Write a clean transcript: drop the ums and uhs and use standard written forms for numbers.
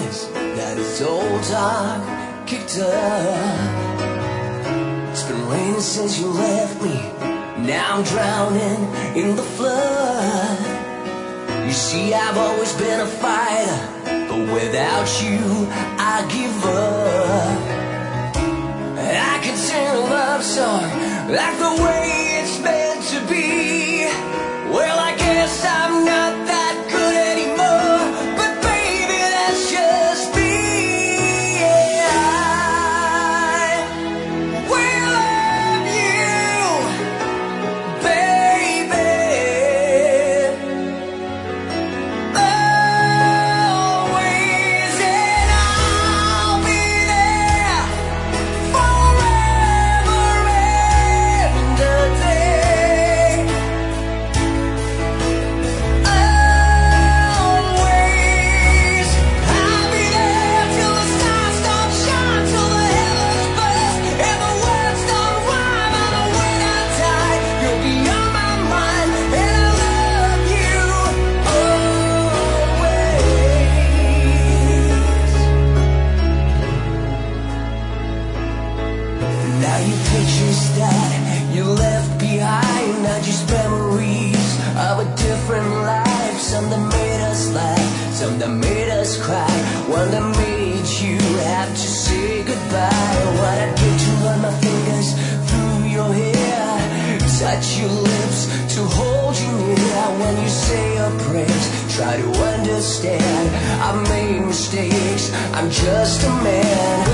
darkness that is old dark kicked up. It's been raining since you left me. Now I'm drowning in the flood. You see, I've always been a fighter, but without you, I give up. I could sing a love song like the way it's meant to be. Well, I guess I'm not that good anymore, but baby, that's just me. I will love you, baby, always, and I'll be there forever and a day. Always, I'll be there till the stars don't shine, till the heavens burst, and the words don't rhyme. On the way I die, you'll be on my mind, and I love you always. Now your pictures that you left behind are just memories of a different life. Some that made us laugh, some that made us cry, one that made you have to say goodbye. What I'd give to run my fingers through your hair, touch your lips to hold you near. When you say your prayers, try to understand. I've made mistakes, I'm just a man.